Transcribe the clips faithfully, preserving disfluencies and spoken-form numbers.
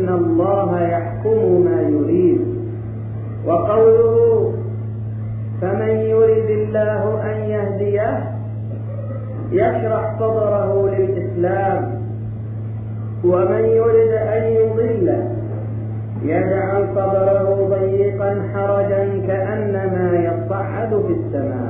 إن الله يحكم ما يريد. وقوله فمن يرد الله أن يهديه يشرح صدره للإسلام، ومن يرد أن يضله يجعل صدره ضيقا حرجا كأنما يصعد في السماء.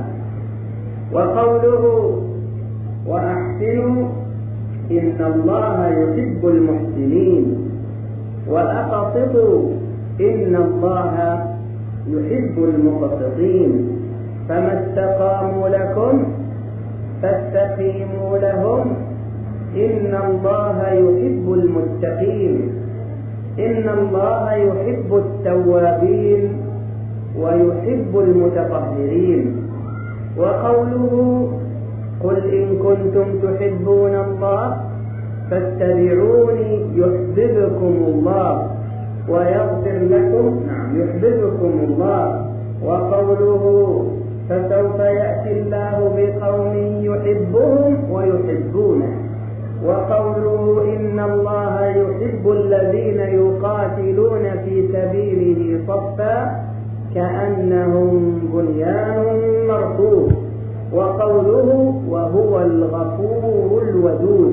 وقوله وأحسنوا إن الله يحب المحسنين، وأقسطوا إن الله يحب المقسطين. فما استقاموا لكم فاستقيموا لهم إن الله يحب المتقين. إن الله يحب التوابين ويحب المتطهرين. وقوله قل إن كنتم تحبون الله فاتبعوني يحببكم الله ويغفر لكم نعم يحببكم الله. وقوله فسوف يأتي الله بقوم يحبهم ويحبونه. وقوله إن الله يحب الذين يقاتلون في سبيله صفا كأنهم بنيان مرصوص. وقوله وهو الغفور الودود.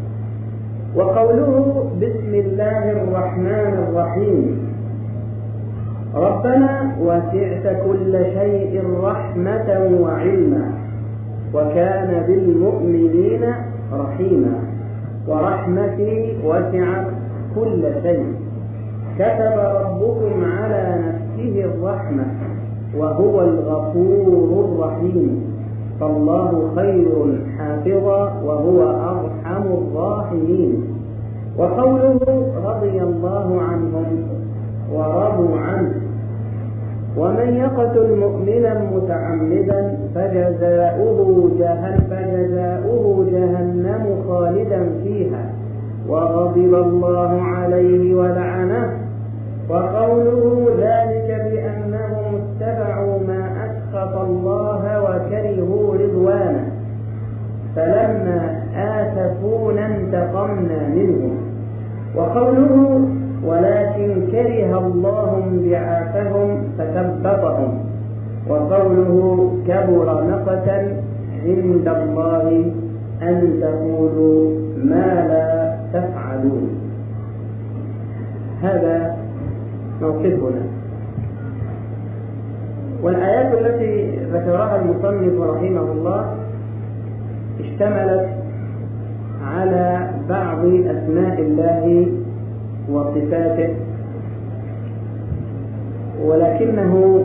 وقوله بسم الله الرحمن الرحيم. ربنا وسعت كل شيء رحمة وعلما وكان بالمؤمنين رحيما. ورحمتي وسعت كل شيء. كتب ربكم على نفسه الرحمة وهو الغفور الرحيم. فالله خير حافظا وهو أرحم الراحمين. وقوله رضي الله عنهم ورضوا عنه. ومن يقتل مؤمنا متعمدا فجزاؤه جهنم, فجزاؤه جهنم خالدا فيها وغضب الله عليه ولعنه. وقوله ذلك بأنهم اتبعوا ما أسخط الله وكرهوا رضوانه فلما آسفونا انتقمنا منهم. وقوله ولكن كره الله انبعاثهم فثبطهم. وقوله كبر مقتا عند الله أن تقولوا ما لا تفعلون. هذا موقفنا. والآيات التي ذكرها المصنف رحمه الله اشتملت على بعض أسماء الله وصفاته، ولكنه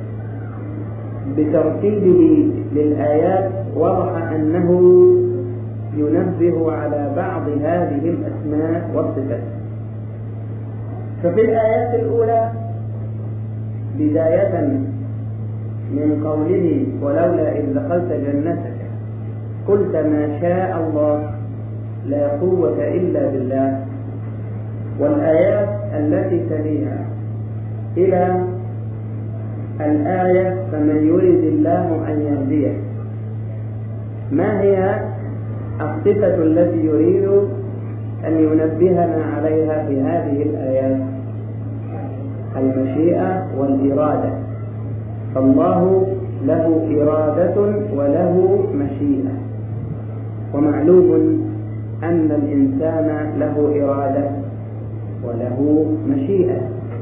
بترتيبه للآيات وضح أنه ينبه على بعض هذه الأسماء والصفات. ففي الآيات الأولى بداية من قوله ولولا إذ دخلت جنتك قلت ما شاء الله لا قوة إلا بالله، والآيات التي تليها إلى الآية فمن يريد الله أن يهديه. ما هي الصفة التي يريد أن ينبهنا عليها في هذه الآيات؟ المشيئة والإرادة. فالله له إرادة وله مشيئة، ومعلوم أن الإنسان له إرادة وله مشيئة.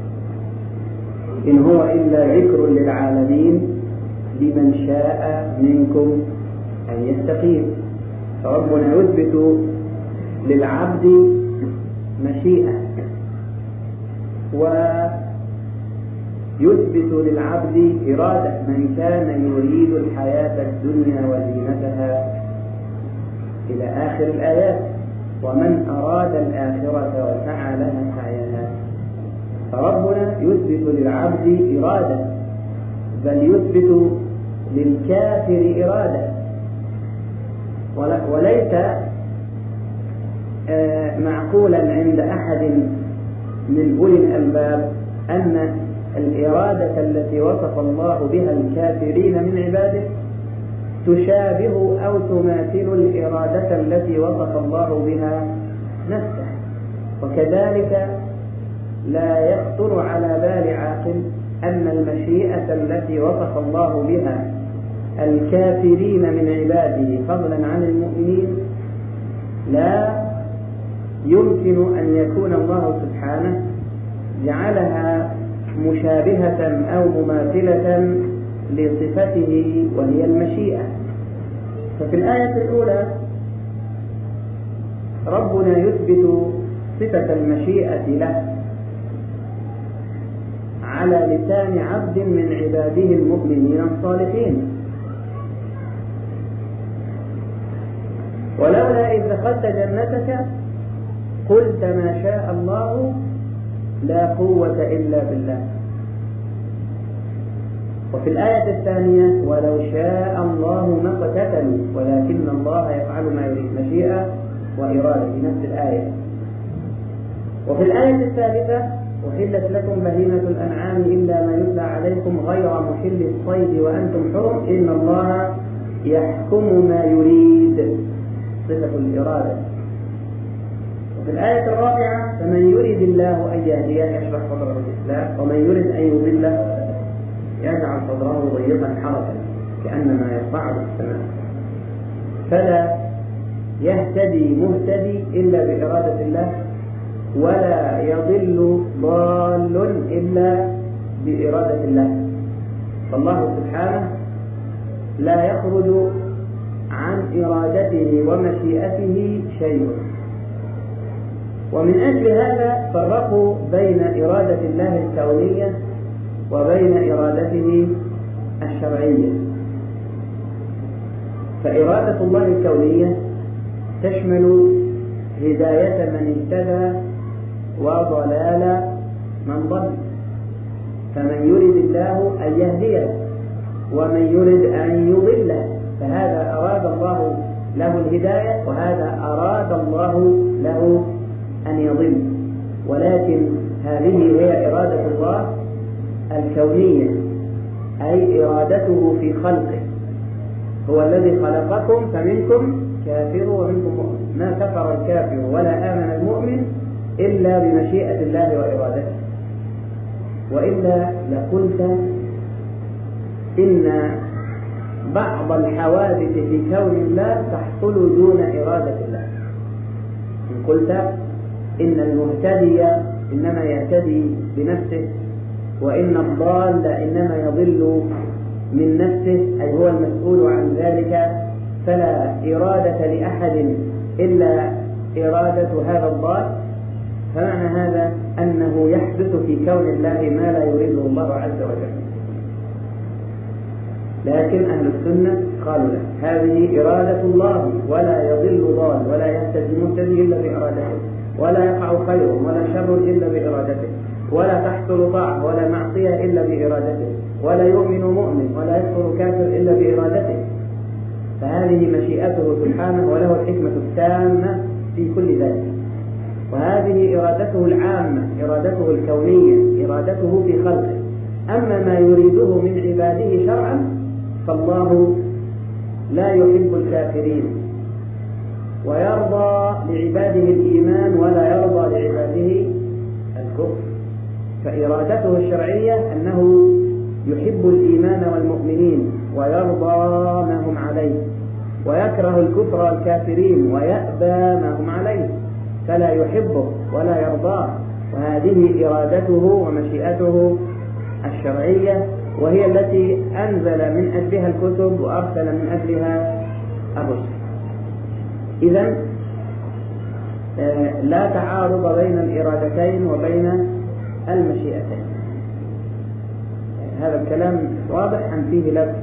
إن هو إلا ذكر للعالمين لمن شاء منكم أن يستقيم. فربنا يثبت للعبد مشيئة ويثبت للعبد إرادة. من كان يريد الحياة الدنيا وزينتها إلى آخر الآيات. ومن أراد الآخرة وسعى لها سعيها. فربنا يثبت للعبد إرادة، بل يثبت للكافر إرادة. وليس معقولا عند أحد من أولي الألباب أن الإرادة التي وصف الله بها الكافرين من عباده تشابه أو تماثل الإرادة التي وصف الله بها نفسه. وكذلك لا يخطر على بال عاقل أن المشيئة التي وصف الله بها الكافرين من عباده فضلا عن المؤمنين لا يمكن أن يكون الله سبحانه جعلها مشابهة أو مماثلة لصفته وهي المشيئة. ففي الآية الأولى ربنا يثبت صفة المشيئة له على لسان عبد من عباده المؤمنين الصالحين. ولولا إذ دخلت جنتك قلت ما شاء الله لا قوة إلا بالله. وفي الآية الثانية ولو شاء الله ما اقتتلوا ولكن الله يفعل ما يريد، مشيئة وإرادة في نفس الآية. وفي الآية الثالثة أحلت لكم بهيمة الأنعام إلا ما يتلى عليكم غير محل الصيد وأنتم حرم إن الله يحكم ما يريد، صفة الإرادة. وفي الآية الرابعة فمن يريد الله أن يهديه يشرح صدره الإسلام ومن يريد أن يضله يجعل صدره ضيقا حرجا كأنما يصعد السماء. فلا يهتدي مهتدي إلا بإرادة الله ولا يضل ضال إلا بإرادة الله. فالله سبحانه لا يخرج عن إرادته ومشيئته شيء. ومن أجل هذا فرقوا بين إرادة الله الكونية وبين إرادته الشرعية. فإرادة الله الكونية تشمل هداية من اهتدى وضلال من ضل، فمن يريد الله أن يهديه ومن يريد أن يضله فهذا أراد الله له الهداية وهذا أراد الله له أن يضل. ولكن هذه هي إرادة الله الكونية، أي إرادته في خلقه. هو الذي خلقكم فمنكم كافر ومنكم مؤمن، ما كفر الكافر ولا آمن المؤمن إلا بمشيئة الله وإرادته. وإلا لقلت إن بعض الحوادث في كون الله تحصل دون إرادة الله. إن قلت إن المهتدي إنما يهتدي بنفسه وإن الضال إنما يضل من نفسه أي هو المسؤول عن ذلك، فلا إرادة لأحد إلا إرادة هذا الضال، فمعنى هذا أنه يحدث في كون الله ما لا يريده الله عز وجل. لكن أهل السنة قالوا له هذه إرادة الله ولا يضل ضال ولا يهتدي مهتدي إلا بإرادته ولا يقع خير ولا شر إلا بإرادته ولا تحصل طاعة ولا معصية إلا بإرادته ولا يؤمن مؤمن ولا يكفر كافر إلا بإرادته. فهذه مشيئته سبحانه وله الحكمة التامة في كل ذلك. وهذه إرادته العامة، إرادته الكونية، إرادته في خلقه. أما ما يريده من عباده شرعا فالله لا يحب الكافرين ويرضى لعباده الإيمان ولا يرضى لعباده الكفر. فإرادته الشرعية أنه يحب الإيمان والمؤمنين ويرضى ما هم عليه ويكره الكفر والكافرين ويأبى ما هم عليه، فلا يحبه ولا يرضاه. وهذه إرادته ومشيئته الشرعية، وهي التي أنزل من أجلها الكتب وأرسل من أجلها الرسل. إذن لا تعارض بين الإرادتين وبين المشيئتين. هذا الكلام واضح أم فيه لبس؟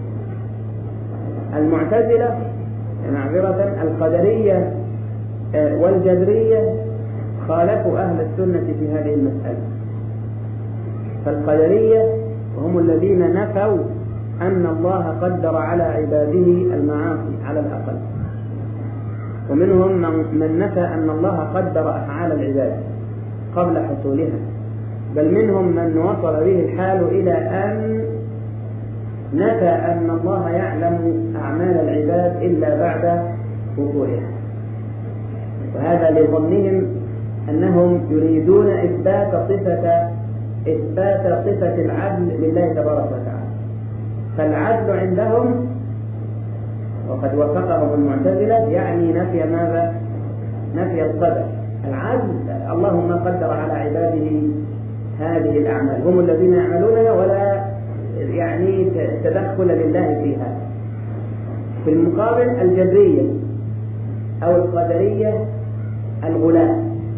المعتزلة معذرة القدرية والجبرية خالفوا أهل السنة في هذه المسألة. فالقدرية وهم الذين نفوا أن الله قدر على عباده المعاصي على الأقل، ومنهم من نفى أن الله قدر أفعال العباد قبل حصولها، بل منهم من وصل به الحال إلى أن نفى أن الله يعلم أعمال العباد إلا بعد وقوعها. وهذا لظنهم أنهم يريدون إثبات صفة إثبات صفة العدل لله تبارك وتعالى. فالعدل عندهم وقد وفقهم المعتزلة يعني نفي ماذا؟ نفي القدر. العدل اللهم قدر على عباده هذه الأعمال، هم الذين يعملونها ولا يعني تدخل لله فيها. في المقابل الجبرية أو القدرية الغلاة،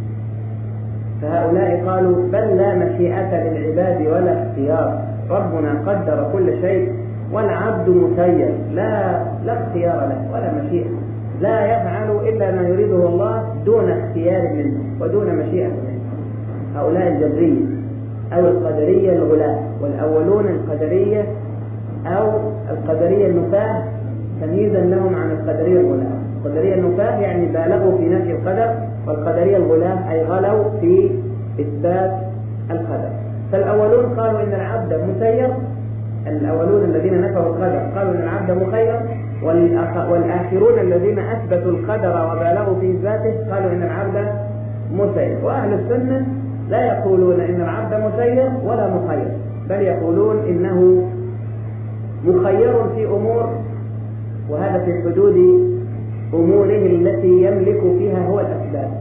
فهؤلاء قالوا بل لا مشيئة للعباد ولا اختيار، ربنا قدر كل شيء والعبد مسير، لا لا اختيار له ولا مشيئة، لا يفعل إلا ما يريده الله دون اختيار منه ودون مشيئة منه. هؤلاء الجبرية أو القدرية الغلاة، والأولون القدرية أو القدرية النفاة تمييزا لهم عن القدرية الغلاة. القدرية النفاة يعني بالغوا في نفي القدر، والقدرية الغلاة أي غلوا في إثبات القدر. فالأولون قالوا إن العبد مسير، الأولون الذين نفوا القدر قالوا إن العبد مخير، والآخرون الذين أثبتوا القدر وبالغوا في إثباته قالوا إن العبد مسير. وأهل السنة لا يقولون إن العبد مسير ولا مخير، بل يقولون إنه مخير في أمور، وهذا في حدود أموره التي يملك فيها هو الأسباب،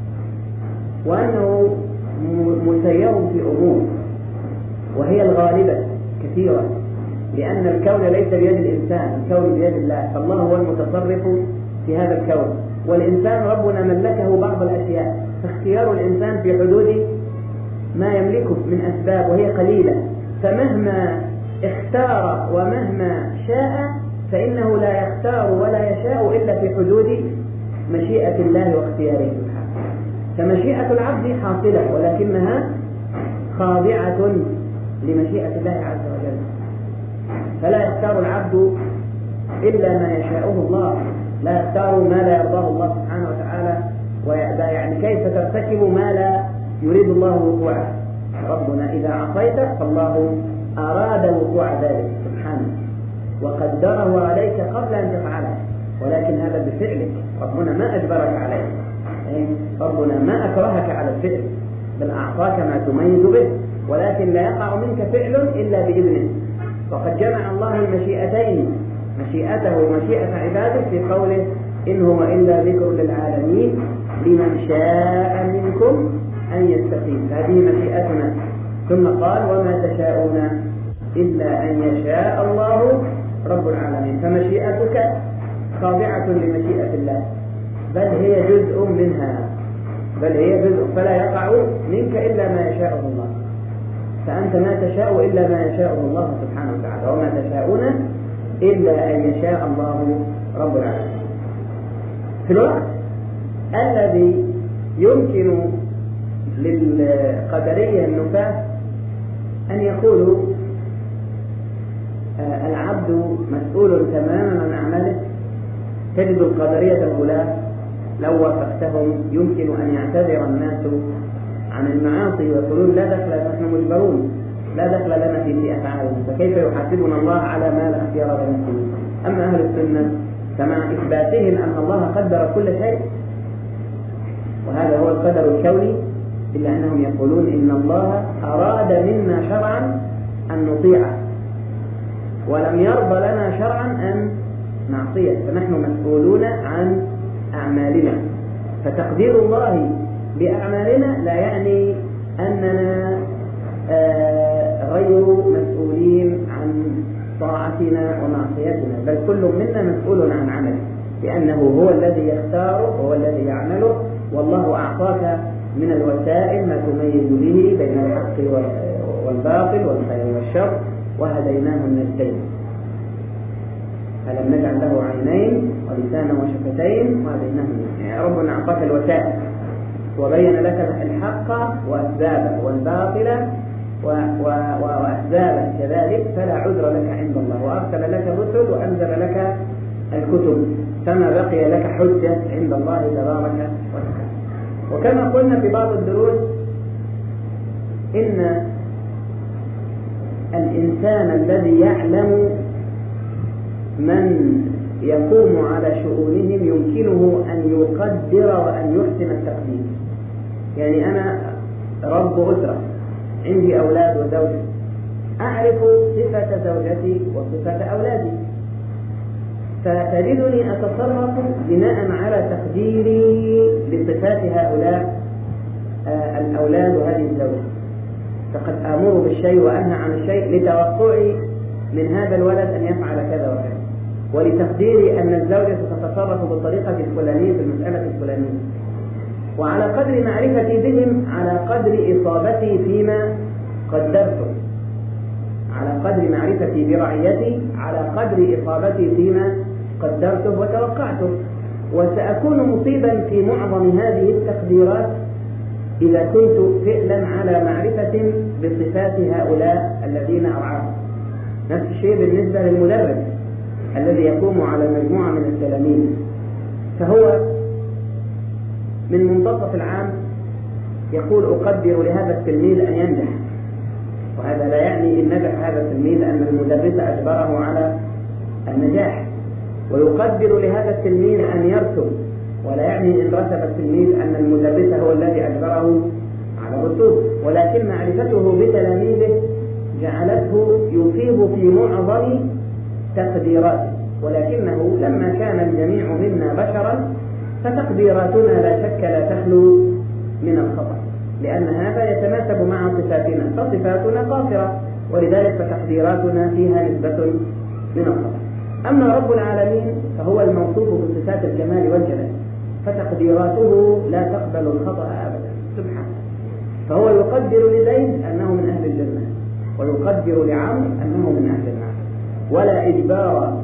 وأنه مسير في أمور وهي الغالبة كثيرا، لأن الكون ليس بيد الإنسان، الكون بيد الله، فالله هو المتصرف في هذا الكون، والإنسان ربنا ملكه بعض الأشياء، فاختيار الإنسان في حدود ما يملكه من أسباب وهي قليلة، فمهما اختار ومهما شاء فإنه لا يختار ولا يشاء إلا في حدود مشيئة الله واختياره سبحانه. فمشيئة العبد حاصلة ولكنها خاضعة لمشيئة الله عز وجل، فلا يختار العبد إلا ما يشاءه الله، لا يختار ما لا يرضاه الله سبحانه وتعالى ويأبى، يعني كيف ترتكب ما لا يريد الله وقوعه. ربنا إذا عصيت فالله أراد وقوع ذلك سبحانه وقدره عليك قبل أن تفعله، ولكن هذا بفعلك، ربنا ما أجبرك عليه، ربنا ما أكرهك على الفعل، بل أعطاك ما تميز به، ولكن لا يقع منك فعل إلا بإذنه. وقد جمع الله المشيئتين، مشيئته ومشيئة عباده في قوله إن هو إلا ذكر للعالمين لمن شاء منكم أن يستقيم، هذه مشيئتنا. ثم قال وما تشاءون إلا أن يشاء الله رب العالمين. فمشيئتك خاضعة لمشيئة الله، بل هي جزء منها، بل هي جزء، فلا يقع منك إلا ما يشاء الله، فأنت ما تشاء إلا ما يشاء الله سبحانه وتعالى، وما تشاءون إلا أن يشاء الله رب العالمين. في الوقت الذي يمكن للقدرية النفاة أن يقولوا آه العبد مسؤول تماما عن أعماله، تجد القدرية الغلاة لو وافقتهم يمكن أن يعتذر الناس عن المعاصي ويقولون لا دخل، نحن مجبرون، لا دخل لنا في أفعالنا، فكيف يحاسبنا الله على ما لا اختيار لنا فيه. أما أهل السنة فمع إثباتهم أن الله قدر كل شيء، وهذا هو القدر الكوني، إلا أنهم يقولون إن الله أراد منا شرعا أن نطيعه، ولم يرضى لنا شرعا أن نعصيه، فنحن مسؤولون عن أعمالنا. فتقدير الله بأعمالنا لا يعني أننا غير مسؤولين عن طاعتنا ومعصيتنا، بل كل منا مسؤول عن عمله، لأنه هو الذي يختار وهو الذي يعمله، والله أعطاك من الوسائل ما تميز به بين الحق والباطل والخير والشر، وهديناه النجدين. ألم نجعل له عينين ولسانا وشفتين وهديناه النجدين. يعني ربنا أعطاك الوسائل وبين لك الحق وأسبابه والباطل وأسبابه كذلك، فلا عذر لك عند الله، وأرسل لك الرسل وأنزل لك الكتب، فما بقي لك حجة عند الله تبارك وتعالى. وكما قلنا في بعض الدروس إن الإنسان الذي يعلم من يقوم على شؤونهم يمكنه أن يقدر وأن يحسن التقدير، يعني أنا رب أسرة، عندي أولاد وزوجة، أعرف صفة زوجتي وصفة أولادي، فتجدني أتصرف بناء على تقديري لصفات هؤلاء الأولاد وهذه الزوجة. فقد آمر بالشيء وأنهى عن الشيء لتوقعي من هذا الولد أن يفعل كذا وكذا، ولتقديري أن الزوجة ستتصرف بالطريقة الفلانية في المسألة الفلانية. وعلى قدر معرفتي بهم على قدر إصابتي فيما قدرته، على قدر معرفتي برعيتي على قدر إصابتي فيما قدرته وتوقعته. وسأكون مصيبا في معظم هذه التقديرات إذا كنت فعلا على معرفة بصفات هؤلاء الذين أرعاهم. نفس الشيء بالنسبة للمدرس الذي يقوم على مجموعة من التلاميذ، فهو من منتصف العام يقول أقدر لهذا التلميذ أن ينجح، وهذا لا يعني إن نجح هذا التلميذ أن المدرس أجبره على النجاح، ويقدر لهذا التلميذ أن يرسب، ولا يعني إن رسب التلميذ أن المدرس هو الذي أجبره على الرسوب، ولكن معرفته بتلاميذه جعلته يصيب في معظم تقديراته. ولكنه لما كان الجميع منا بشرا فتقديراتنا لا شك لا تخلو من الخطأ، لأن هذا يتناسب مع صفاتنا، فصفاتنا قاصرة ولذلك فتقديراتنا فيها نسبة من الخطأ. أما رب العالمين فهو الموصوف بصفات الجمال والجلال، فتقديراته لا تقبل الخطأ أبدا سبحانه. فهو يقدر لزيد أنه من أهل الجنة، ويقدر لعمرو أنه من أهل النار، ولا إجبار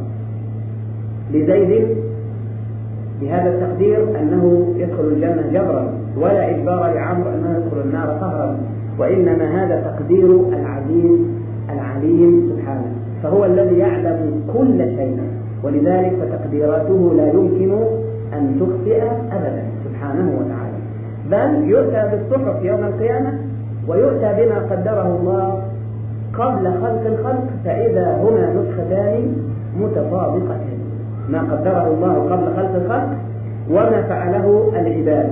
لزيد بهذا التقدير أنه يدخل الجنة جبرا، ولا إجبار لعمرو أنه يدخل النار قهرا، وإنما هذا تقدير العزيز العليم سبحانه، فهو الذي يعلم كل شيء، ولذلك فتقديراته لا يمكن أن تخطئ أبدا سبحانه وتعالى. بل يؤتى بالصحف يوم القيامة ويؤتى بما قدره الله قبل خلق الخلق، فإذا هما نسختان متطابقتان، ما قدره الله قبل خلق الخلق وما فعله العباد.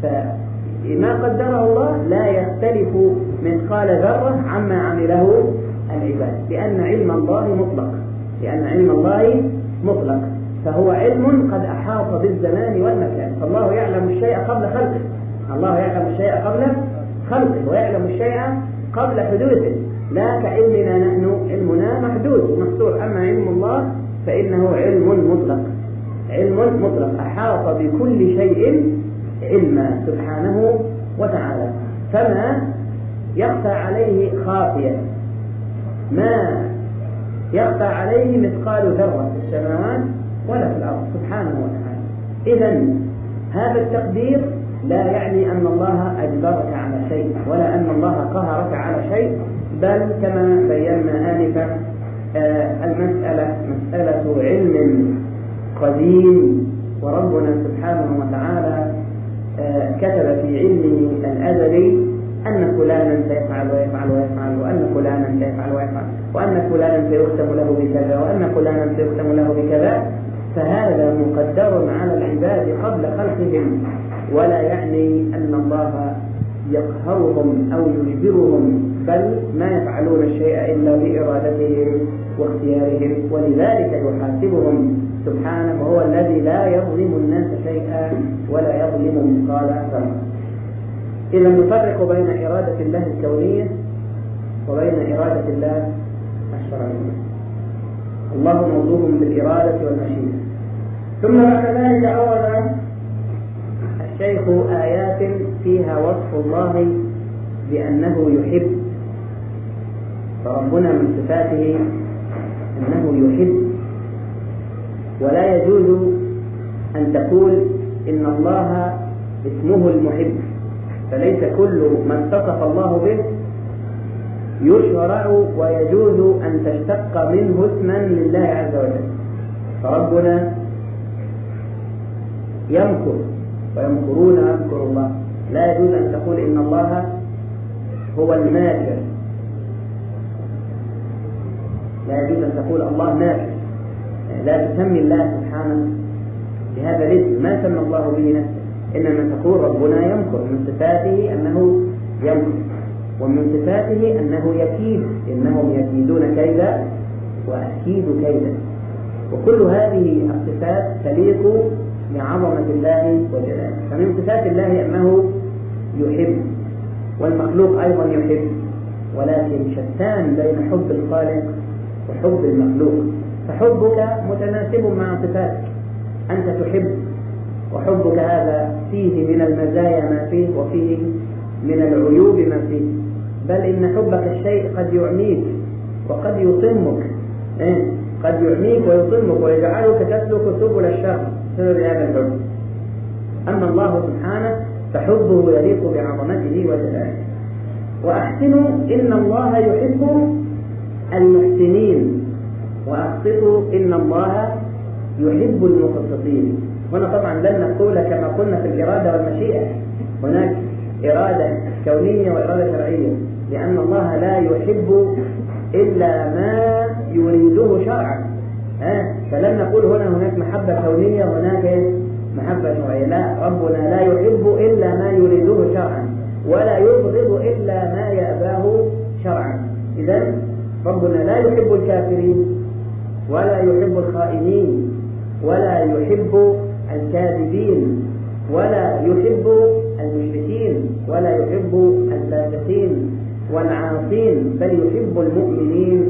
فما قدره الله لا يختلف مثقال ذرة عما عمله العباد، لأن علم الله مطلق، لأن علم الله مطلق فهو علم قد أحاط بالزمان والمكان. فالله يعلم الشيء قبل خلقه، الله يعلم الشيء قبل خلقه، ويعلم الشيء قبل حدوثه، لا كعلمنا نحن، علمنا محدود محصور. أما علم الله فإنه علم مطلق، علم مطلق أحاط بكل شيء علما سبحانه وتعالى، فما يخفى عليه خافية، ما يخفى عليه مثقال ذرة في السماوات ولا في الأرض سبحانه وتعالى. إذن هذا التقدير لا يعني أن الله أجبرك على شيء، ولا أن الله قهرك على شيء، بل كما بينا آنفا آه المسألة مسألة علم قديم، وربنا سبحانه وتعالى آه كتب في علمه الأزلي أن فلانا سيفعل ويفعل ويفعل، وأن فلانا سيفعل ويفعل، وأن فلانا سيختم له بكذا، وأن فلانا سيختم له بكذا. فهذا مقدر على العباد قبل خلقهم، ولا يعني أن الله يقهرهم أو يجبرهم، بل ما يفعلون الشيء إلا بإرادتهم واختيارهم، ولذلك يحاسبهم سبحانه، وهو الذي لا يظلم الناس شيئا ولا يظلم مثقال ذرة. إذا نفرق بين إرادة الله الكونية وبين إرادة الله الشرعية. الله موصوف بالإرادة والمشيئة. ثم بعد ذلك أورد الشيخ آيات فيها وصف الله بأنه يحب، فربنا من صفاته أنه يحب، ولا يجوز أن تقول إن الله اسمه المحب، فليس كل ما اتصف الله به يشرع ويجوز أن تشتق منه اسما لله عز وجل. فربنا يمكر ويمكرون يمكر الله، لا يجوز أن تقول إن الله هو الماكر، لا يجوز أن تقول الله ماكر، لا تسمي الله سبحانه بهذا الاسم، ما سمى الله به نفسه، إنما تقول ربنا يمكر، من صفاته أنه يمكر، ومن صفاته أنه يكيد، إنهم يكيدون كيدا وأكيد كيدا. وكل هذه الصفات تليق بعظمة الله وجلاله. فمن صفات الله أنه يحب، والمخلوق أيضا يحب، ولكن شتان بين حب الخالق وحب المخلوق. فحبك متناسب مع صفاتك، أنت تحب، وحبك هذا فيه من المزايا ما فيه، وفيه من العيوب ما فيه، بل إن حبك الشيء قد يعميك وقد يصمك، إيه؟ قد يعميك ويصمك ويجعلك تسلك سبل الشر بسبب هذا الحب. أما الله سبحانه فحبه يليق بعظمته وجلاله. وأحسنوا إن الله يحب المحسنين، وأقسطوا إن الله يحب المقسطين. هنا طبعا لن نقول كما قلنا في الإرادة والمشيئة، هناك إرادة كونية وإرادة شرعية، لأن الله لا يحب إلا ما يريده شرعا. ها؟ فلن نقول هنا هناك محبة كونية وهناك محبة شرعية، لا، ربنا لا يحب إلا ما يريده شرعا، ولا يبغض إلا ما يأباه شرعا. إذن ربنا لا يحب الكافرين، ولا يحب الخائنين، ولا يحب الكاذبين، ولا يحب المشركين، ولا يحب الفاسقين والعاصين، بل يحب المؤمنين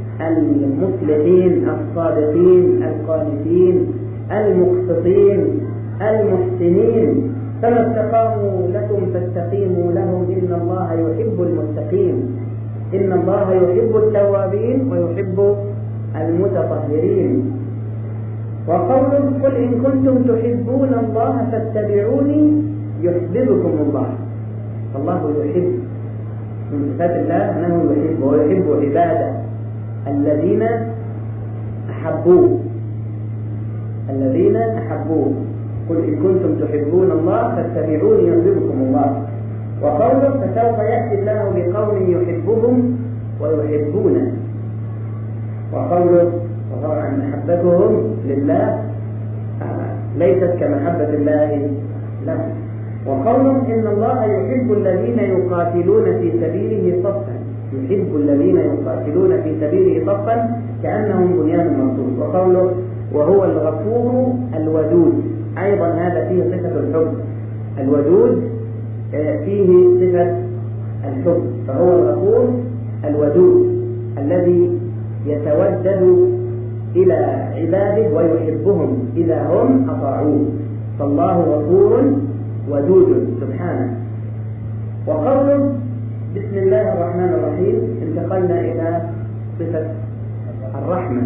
المصلحين الصادقين القانتين المقسطين المحسنين. فما استقاموا لكم فاستقيموا لهم إن الله يحب المتقين. إن الله يحب التوابين ويحب المتطهرين. وقوله قل إن كنتم تحبون الله فاتبعوني يحببكم الله. الله يحب، من صفات الله أنه يحب، ويحب عباده الذين أحبوه الذين أحبوه قل إن كنتم تحبون الله فاتبعوني يحببكم الله. وقوله فسوف يأتي الله بقوم يحبهم ويحبونه. وقوله وطبعا محبتهم لله ليست كمحبة الله لهم. وقوله إن الله يحب الذين يقاتلون في سبيله صفا، يحب الذين يقاتلون في سبيله صفا كأنهم بنيان مرصوص. وقوله وهو الغفور الودود، أيضا هذا فيه صفة الحب، الودود فيه صفة الحب، فهو الغفور الودود الذي يتودد إلى عباده ويحبهم إذا هم أطاعوه، فالله غفور ودود سبحانه. وقوله بسم الله الرحمن الرحيم انتقلنا إلى صفة الرحمة.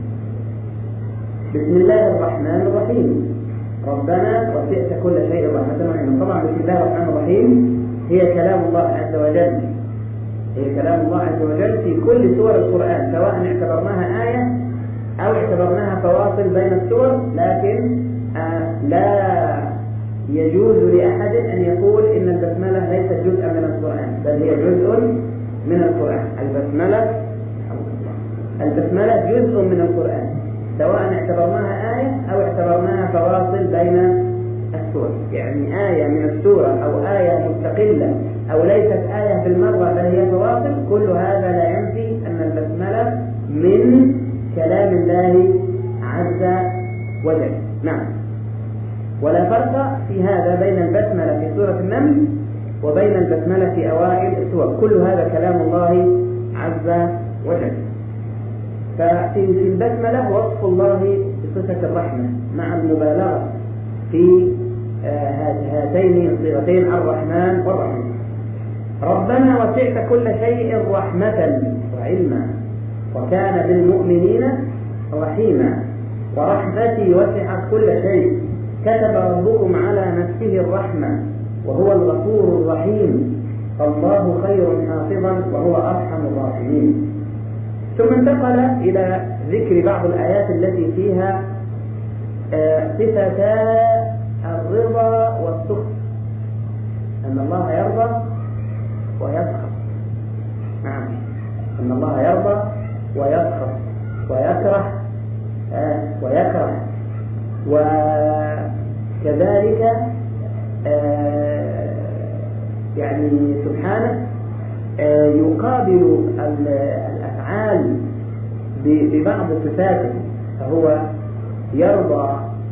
بسم الله الرحمن الرحيم، ربنا وسعت كل شيء رحمة ورحمة. طبعا بسم الله الرحمن الرحيم هي كلام الله عز وجل، هي كلام الله عز وجل في كل سور القرآن، سواء اعتبرناها آية أو اعتبرناها فواصل بين السور. لكن آه لا يجوز لأحد أن يقول إن البسملة ليست جزءا من القرآن، بل هي جزء من القرآن. البسملة البسملة جزء من القرآن، سواء اعتبرناها آية أو اعتبرناها فواصل بين السور، يعني آية من السورة أو آية مستقلة أو ليست آية بالمرة بل هي فواصل. كل هذا لا ينفي أن البسملة من كلام الله عز وجل. نعم. ولا فرق في هذا بين البسملة في سورة النمل وبين البسملة في أوائل السور، كل هذا كلام الله عز وجل. ففي البسملة وصف الله بصفة الرحمة مع المبالغة في هاتين الصيغتين الرحمن والرحيم. ربنا وسعت كل شيء رحمة وعلما وكان بالمؤمنين رحيما. ورحمتي وسعت كل شيء كتب ربكم على نفسه الرحمة وهو الغفور الرحيم فالله خير حافظا وهو أرحم الراحمين. ثم انتقل إلى ذكر بعض الآيات التي فيها صفتا الرضا والسخط، أن الله يرضى ويسخط. نعم، أن الله يرضى ويسخط ويكره آه ويكره. وكذلك سبحانه يقابل الأفعال ببعض صفاته، فهو يرضى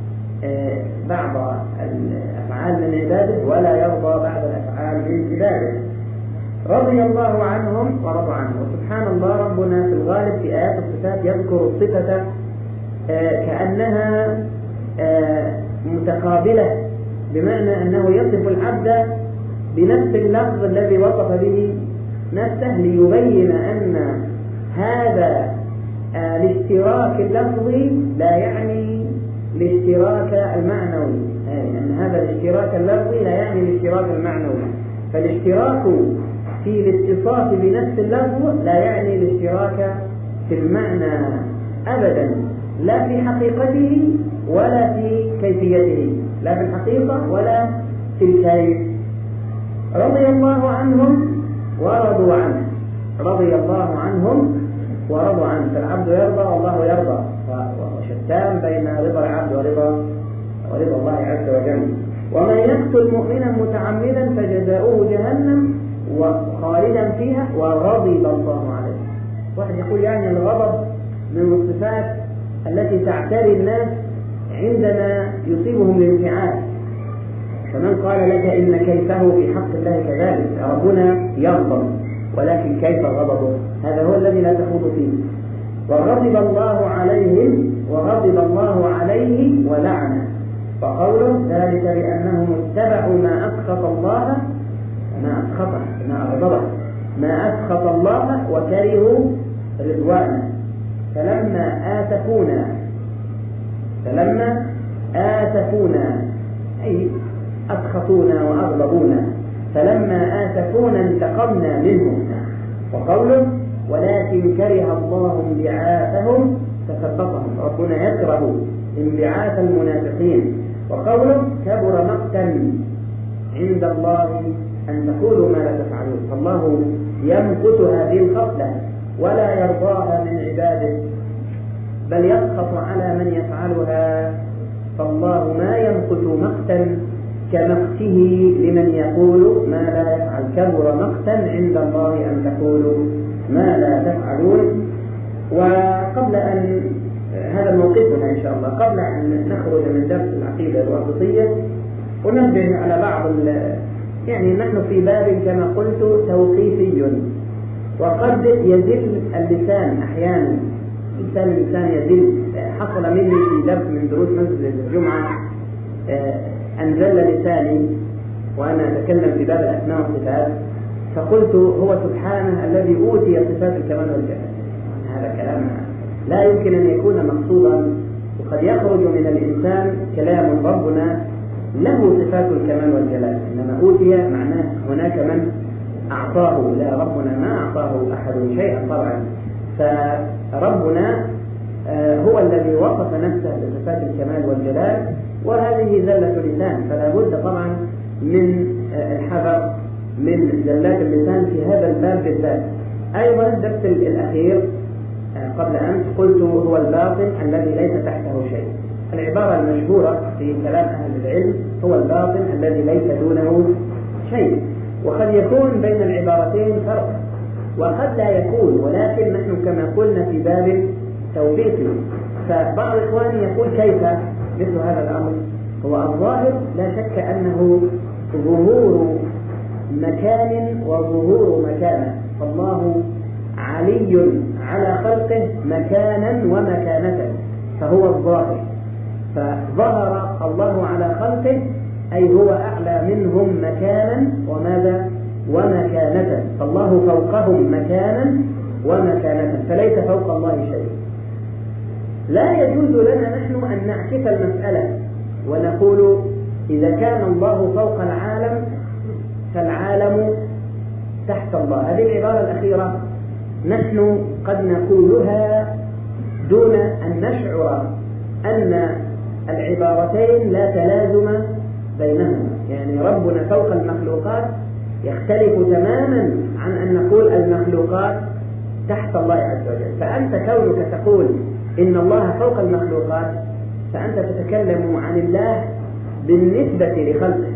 بعض الأفعال من عباده ولا يرضى بعض الأفعال من عباده. رضي الله عنهم ورضوا عنه. وسبحان الله ربنا في الغالب في آيات الصفات يذكر الصفة كأنها متقابلة، بمعنى أنه يصف العبد بنفس اللفظ الذي وصف به نفسه ليبين أن هذا الاشتراك اللفظي لا يعني الاشتراك المعنوي، يعني أن هذا الاشتراك اللفظي لا يعني الاشتراك المعنوي، فالاشتراك في الاتصاف بنفس اللفظ لا يعني الاشتراك في المعنى أبدا، لا في حقيقته ولا في كيفيته، لا في الحقيقة ولا في الكيف. رضي الله عنهم ورضوا عنه. رضي الله عنهم ورضوا عنه، فالعبد يرضى والله يرضى، وشتان بين رضا العبد ورضا ورضا الله عز وجل. ومن يقتل مؤمنا متعمدا فجزاؤه جهنم وخالدا فيها وغضب الله عليه. واحد يقول يعني الغضب من الصفات التي تعتري الناس عندما يصيبهم الانفعال، فمن قال لك إن كيفه في حق الله كذلك، ربنا يغضب ولكن كيف غضبه؟ هذا هو الذي لا تخوض فيه. وغضب الله عليهم وغضب الله عليه ولعنه، فقوله ذلك بأنهم اتبعوا ما أسخط الله ما أسخطه ما أغضبه ما أسخط الله وكرهوا رضوانه، فلما آسفونا فلما آسفونا أي أسخطونا وأغضبونا، فلما آسفونا انتقمنا منهم. وقوله ولكن كره الله انبعاثهم فثبطهم، ربنا يكره انبعاث المنافقين. وقوله كبر مقتا عند الله أن تقولوا ما لا تفعلون، فالله يمقت هذه الخصلة ولا يرضاها من عباده، بل يسخط على من يفعلها، فالله ما يمقت مقتا كمقته لمن يقول ما لا يفعل. كبر مقتا عند الله أن تقولوا ما لا تفعلون. وقبل أن هذا موقفنا إن شاء الله، قبل أن نخرج من درس العقيدة الواسطية وننبه على بعض يعني نحن في باب كما قلت توقيفي، وقد يزل اللسان أحيانا، لسان اللسان يزل. حصل مني في درس من دروس مسجد الجمعة أن زل لساني وأنا أتكلم في باب الأسماء والصفات، فقلت هو سبحانه الذي أوتي صفات الكمال والجلال. هذا كلام لا يمكن أن يكون مقصودا، وقد يخرج من الإنسان كلام ربنا له صفات الكمال والجلال، إنما أوتي معناه هناك من أعطاه، لا ربنا ما أعطاه أحد شيئا طبعا، فربنا هو الذي وصف نفسه بصفات الكمال والجلال، وهذه زلة لسان، فلا بد طبعا من الحذر من زلات اللسان في هذا الباب بالذات. أيضا الدرس الأخير قبل أمس قلت هو الباطن الذي ليس تحته شيء. العبارة المشهورة في كلام أهل العلم هو الباطن الذي ليس دونه شيء، وقد يكون بين العبارتين فرق وقد لا يكون، ولكن نحن كما قلنا في باب توبيخي، فبعض إخواني يقول كيف مثل هذا الأمر؟ هو الظاهر لا شك أنه ظهور مكان وظهور مكانة، فالله علي على خلقه مكانا ومكانة، فهو الظاهر، فظهر الله على خلقه أي هو أعلى منهم مكانا وماذا ومكانة، فالله فوقهم مكانا ومكانة، فليس فوق الله شيء. لا يجوز لنا نحن أن نعكس المسألة ونقول إذا كان الله فوق العالم فالعالم تحت الله. هذه العبارة الأخيرة نحن قد نقولها دون أن نشعر أن العبارتين لا تلازم بينهما، يعني ربنا فوق المخلوقات يختلف تماما عن أن نقول المخلوقات تحت الله عز وجل. فأنت كونك تقول إن الله فوق المخلوقات فأنت تتكلم عن الله بالنسبة لخلقه،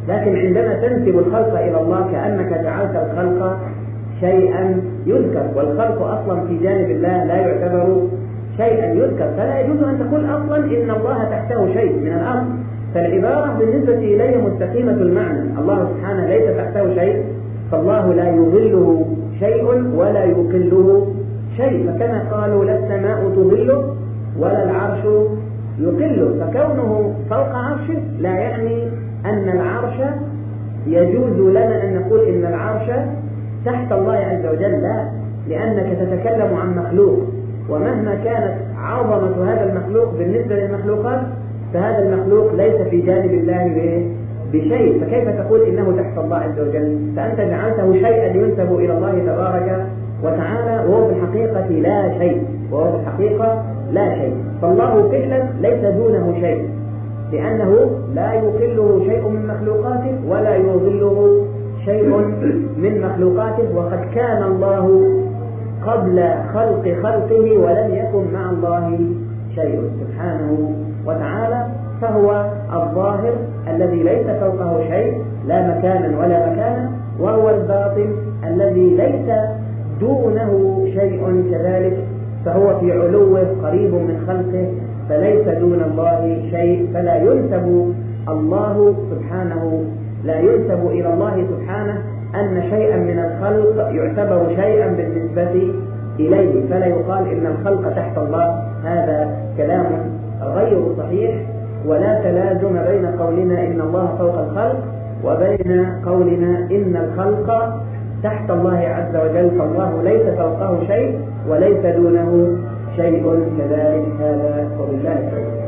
لكن عندما تنسب الخلق إلى الله كأنك جعلت الخلق شيئا يذكر، والخلق أصلا في جانب الله لا يعتبر شيئا يذكر، فلا يجوز أن تقول أصلا إن الله تحته شيء من الأرض. فالعبارة بالنسبة إلي مستقيمة المعنى، الله سبحانه ليس تحته شيء، فالله لا يظله شيء ولا يقله شيء، فكما قالوا لا السماء تظله ولا العرش يقله، فكونه فوق عرشه لا يعني أن العرش يجوز لنا أن نقول إن العرش تحت الله عز وجل، لا، لأنك تتكلم عن مخلوق، ومهما كانت عظمة هذا المخلوق بالنسبة للمخلوقات فهذا المخلوق ليس في جانب الله بشيء، فكيف تقول إنه تحت الله عز وجل؟ فأنت جعلته شيئا ينسب إلى الله تبارك وتعالى وهو في الحقيقة لا شيء، وهو في الحقيقة لا شيء. فالله فعلا ليس دونه شيء، لأنه لا يقله شيء من مخلوقاته ولا يظله شيء من مخلوقاته، وقد كان الله قبل خلق خلقه ولم يكن مع الله شيء سبحانه وتعالى، فهو الظاهر الذي ليس فوقه شيء لا مكانا ولا مكانا، وهو الباطن الذي ليس دونه شيء كذلك، فهو في علوه قريب من خلقه فليس دون الله شيء، فلا ينسب الله سبحانه لا ينسب إلى الله سبحانه أن شيئا من الخلق يعتبر شيئا بالنسبة إليه، فلا يقال إن الخلق تحت الله، هذا كلام غير صحيح، ولا تلازم بين قولنا إن الله فوق الخلق وبين قولنا إن الخلق تحت الله عز وجل، فالله ليس فوقه شيء وليس دونه شيء كذلك، هذا وبالله التوفيق.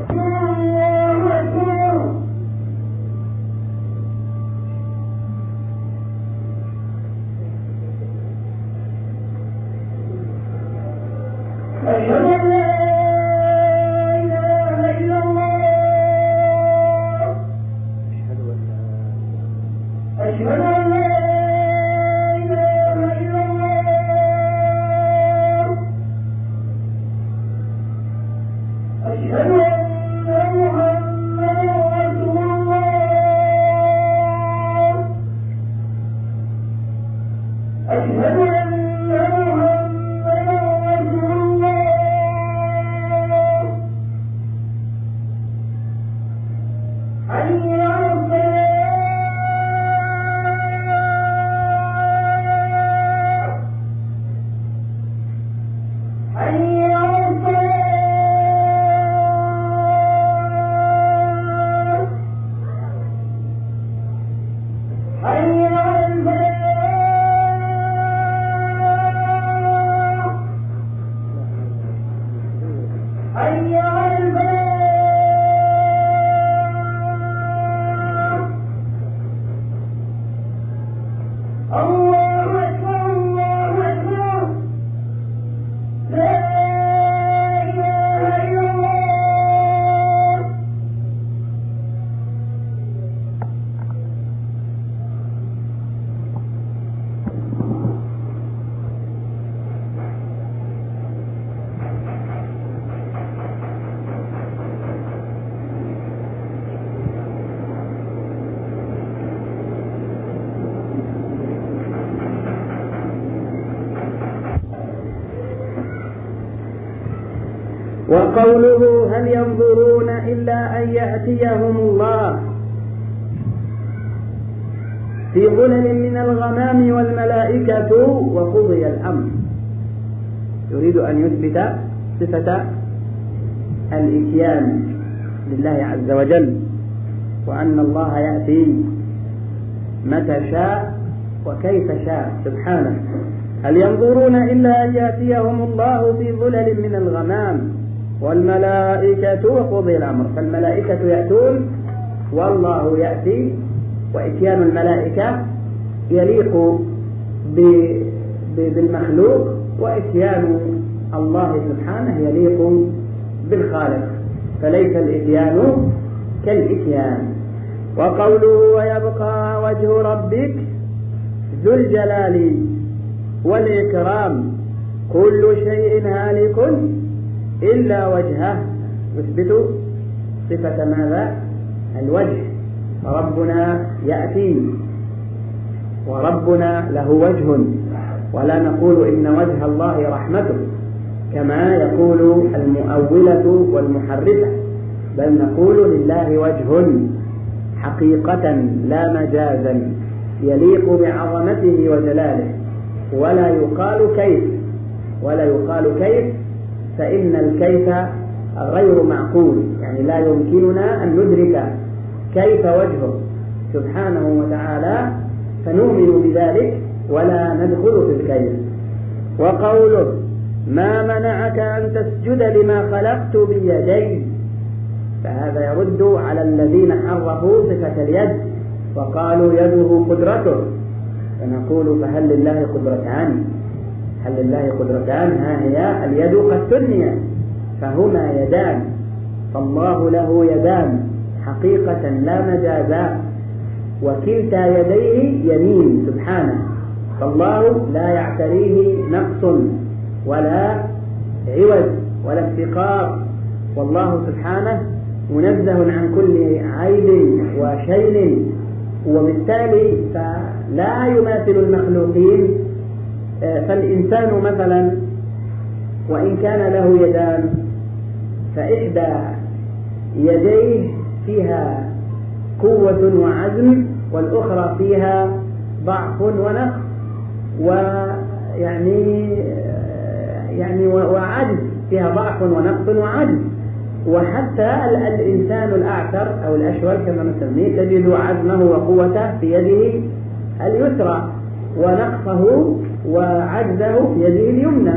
أشهد أن لا إله إلا الله. أشهد أن لا إله إلا الله. أشهد أن محمدا رسول الله. أشهد أن وقوله هل ينظرون إلا أن يأتيهم الله في ظلل من الغمام والملائكة وقضي الأمر، يريد أن يثبت صفة الإتيان لله عز وجل، وأن الله يأتي متى شاء وكيف شاء سبحانه. هل ينظرون إلا أن يأتيهم الله في ظلل من الغمام والملائكة وقضي الأمر، فالملائكة يأتون والله يأتي، وإتيان الملائكة يليق بالمخلوق، وإتيان الله سبحانه يليق بالخالق، فليس الإتيان كالإتيان. وقوله ويبقى وجه ربك ذو الجلال والإكرام كل شيء هالك إلا وجهه، يثبت صفة ماذا؟ الوجه، ربنا يأتي وربنا له وجه، ولا نقول إن وجه الله رحمته كما يقول المؤولة والمحرفة، بل نقول لله وجه حقيقة لا مجازا يليق بعظمته وجلاله، ولا يقال كيف ولا يقال كيف فإن الكيف غير معقول، يعني لا يمكننا أن ندرك كيف وجهه سبحانه وتعالى، فنؤمن بذلك ولا ندخل في الكيف. وقوله ما منعك أن تسجد لما خلقت بيدي، فهذا يرد على الذين حرفوا صفة اليد وقالوا يده قدرته، فنقول فهل لله قدرتان؟ هل لله قدرتان؟ ها هي اليد قد ثنيت فهما يدان، فالله له يدان حقيقة لا مجازا، وكلتا يديه يمين سبحانه، فالله لا يعتريه نقص ولا عوج ولا افتقار، والله سبحانه منزه عن كل عيب وشين، وبالتالي فلا يماثل المخلوقين. فالإنسان مثلا وإن كان له يدان فإحدى يديه فيها قوة وعزم، والأخرى فيها ضعف ونقص ويعني يعني وعجز، فيها ضعف ونقص وعجز. وحتى الإنسان الأعثر أو الأشول كما نسميه تجد عزمه وقوته في يده اليسرى ونقصه وعجزه في يده اليمنى،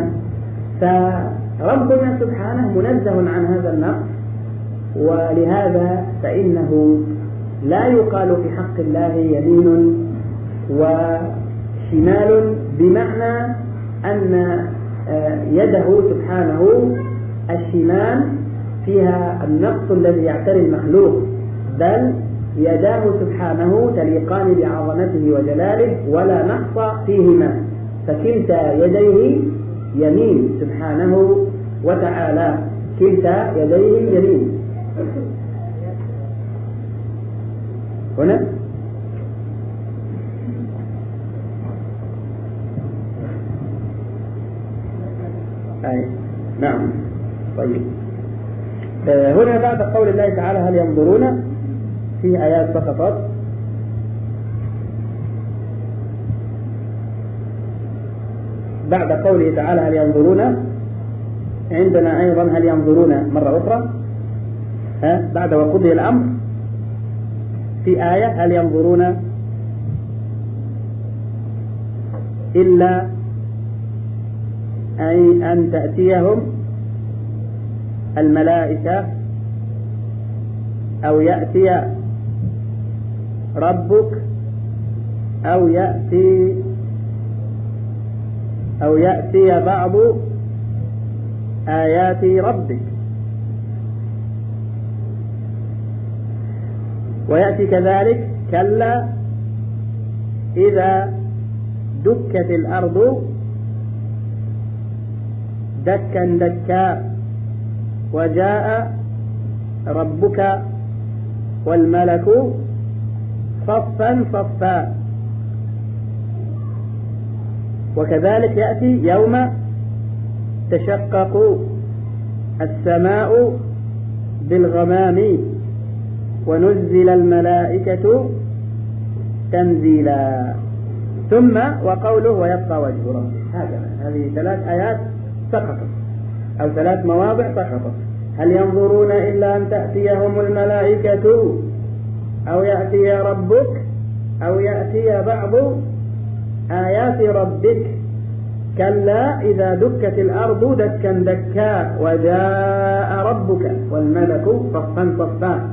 فربنا سبحانه منزه عن هذا النقص، ولهذا فإنه لا يقال في حق الله يمين وشمال، بمعنى أن يده سبحانه الشمال فيها النقص الذي يعتري المخلوق، بل يداه سبحانه تليقان بعظمته وجلاله ولا نقص فيهما، فكلتا يديه يمين سبحانه وتعالى، كلتا يديه يمين. هنا أي نعم. طيب هنا بعد قول الله تعالى هل ينظرون في آيات سقطت، بعد قوله تعالى هل ينظرون عندنا أيضا هل ينظرون مرة أخرى، ها بعد وقضي الأمر في آية هل ينظرون إلا أي أن تأتيهم الملائكة أو يأتي ربك أو يأتي أو يأتي بعض آيات ربك. ويأتي كذلك كلا إذا دكت الأرض دكا دكا وجاء ربك والملك صفا صفا. وكذلك يأتي يوم تشقق السماء بالغمام ونزل الملائكة تنزيلا. ثم وقوله ويبقى وجه ربك. هكذا هذه ثلاث آيات سقطت أو ثلاث مواضع سقطت. هل ينظرون إلا أن تأتيهم الملائكة أو يأتي ربك أو يأتي بعض آيات ربك. كلا إذا دكت الأرض دكا دكا وجاء ربك والملك صفا صفا.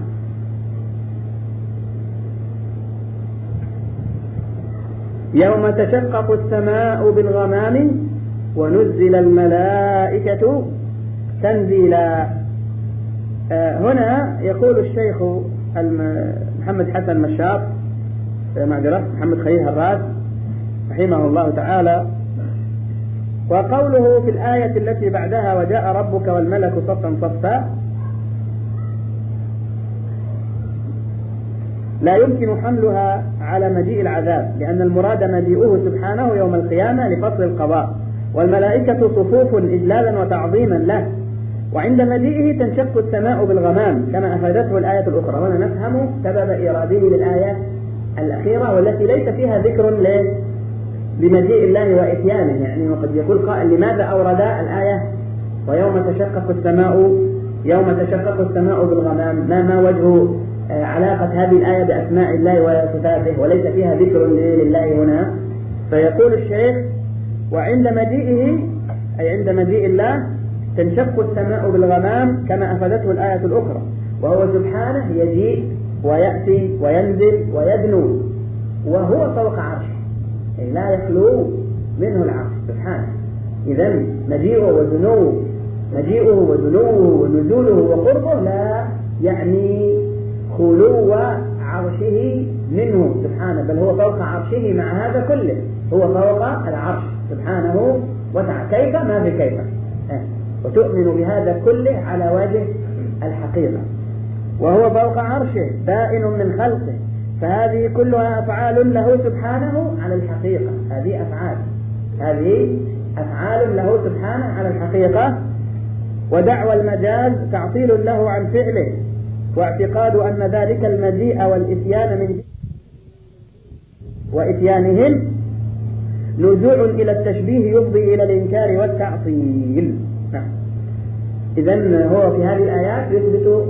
يوم تشقق السماء بالغمام ونزل الملائكة تنزيلا. آه هنا يقول الشيخ محمد حسن مشاط معذرة محمد خليل هراس رحمه الله تعالى، وقوله في الآية التي بعدها وجاء ربك والملك صفا صفا لا يمكن حملها على مجيء العذاب، لأن المراد مجيئه سبحانه يوم القيامة لفصل القضاء، والملائكة صفوف إجلالا وتعظيما له، وعند مجيئه تنشق السماء بالغمام كما أفادته الآية الأخرى. وأنا نفهم سبب إيراده للآية الأخيرة والتي ليس فيها ذكر لمجيء الله وإتيانه. يعني وقد يقول قائل لماذا أورد الآية ويوم تشقق السماء يوم تشقق السماء بالغمام، ما ما وجه علاقة هذه الآية بأسماء الله وصفاته وليس فيها ذكر لله هنا؟ فيقول الشيخ: وعند مجيئه أي عند مجيء الله تنشق السماء بالغمام كما أفادته الآية الأخرى، وهو سبحانه يجيء ويأتي وينزل ويدنو وهو فوق عرشه، أي لا يخلو منه العرش سبحانه. إذن مجيئه ودنوه مجيئه ودنوه ونزوله وقربه لا يعني خلو عرشه منه سبحانه، بل هو فوق عرشه. مع هذا كله هو فوق العرش سبحانه وتعالى. كيف؟ ما في كيف. وتؤمن بهذا كله على وجه الحقيقة. وهو فوق عرشه بائن من خلقه، فهذه كلها أفعال له سبحانه على الحقيقة. هذه أفعال هذه أفعال له سبحانه على الحقيقة. ودعوى المجاز تعطيل له عن فعله، واعتقاد أن ذلك المجيء والإتيان من وإتيانهم نزوع إلى التشبيه يفضي إلى الإنكار والتعطيل. نعم. إذن هو في هذه الآيات يثبت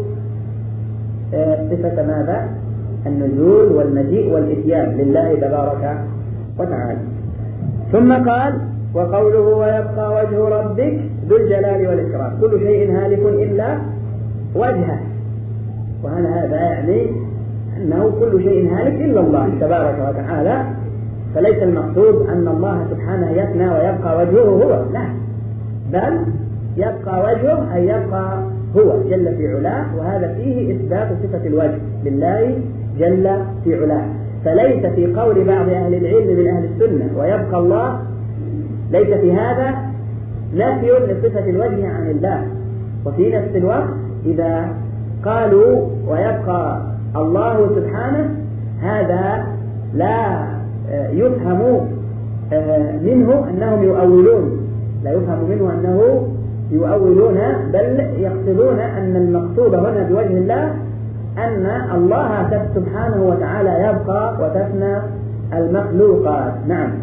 صفة ماذا؟ النزول والمجيء والإتيان لله تبارك وتعالى. ثم قال: وقوله ويبقى وجه ربك ذو الجلال والإكرام، كل شيء هالك إلا وجهه. وهذا هذا يعني أنه كل شيء هالك إلا الله تبارك وتعالى، فليس المقصود أن الله سبحانه يفنى ويبقى وجهه هو، لا، بل يبقى وجهه أي يبقى هو جل في علاه، وهذا فيه إثبات صفة الوجه لله جل في علاه. فليس في قول بعض أهل العلم من أهل السنة ويبقى الله، ليس في هذا نفي لصفة الوجه عن الله. وفي نفس الوقت إذا قالوا ويبقى الله سبحانه، هذا لا يفهم منه أنهم يؤولون لا يفهم منه أنه يؤولون بل يقصدون أن المقصود هنا بوجه الله أن الله سبحانه وتعالى يبقى وتفنى المخلوقات. نعم.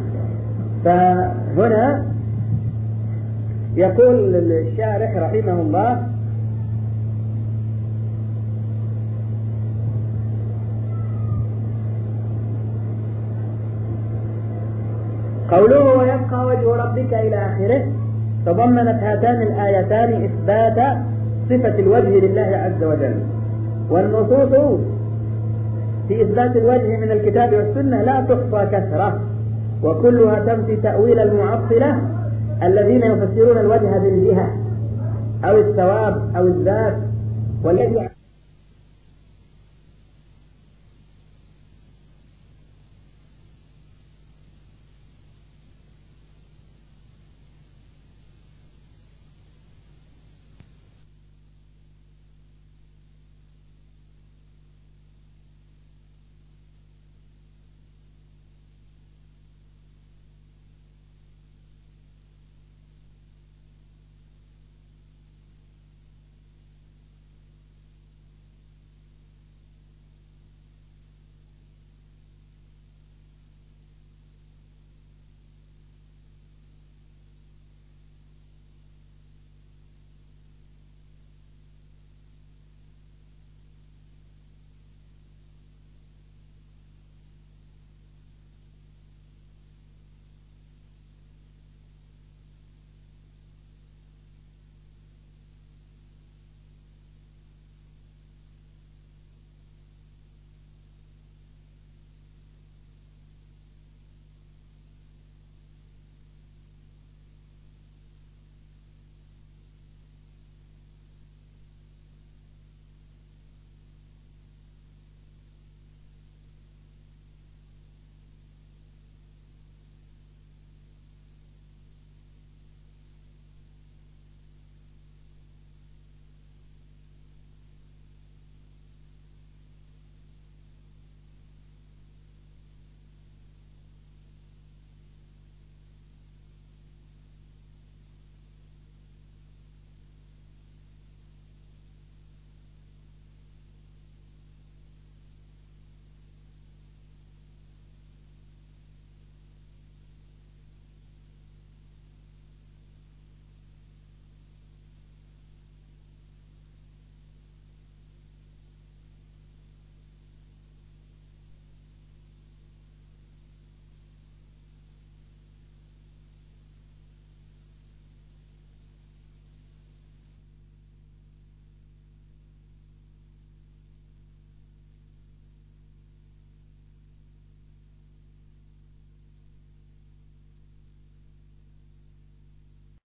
فهنا يقول الشارح رحمه الله: قوله ويبقى وجه ربك إلى آخره تضمنت هاتان الآيتان إثبات صفة الوجه لله عز وجل. والنصوص في إثبات الوجه من الكتاب والسنة لا تحصى كثرة، وكلها تنفي تأويل المعطلة الذين يفسرون الوجه بالجهة أو الثواب أو الذات، والذي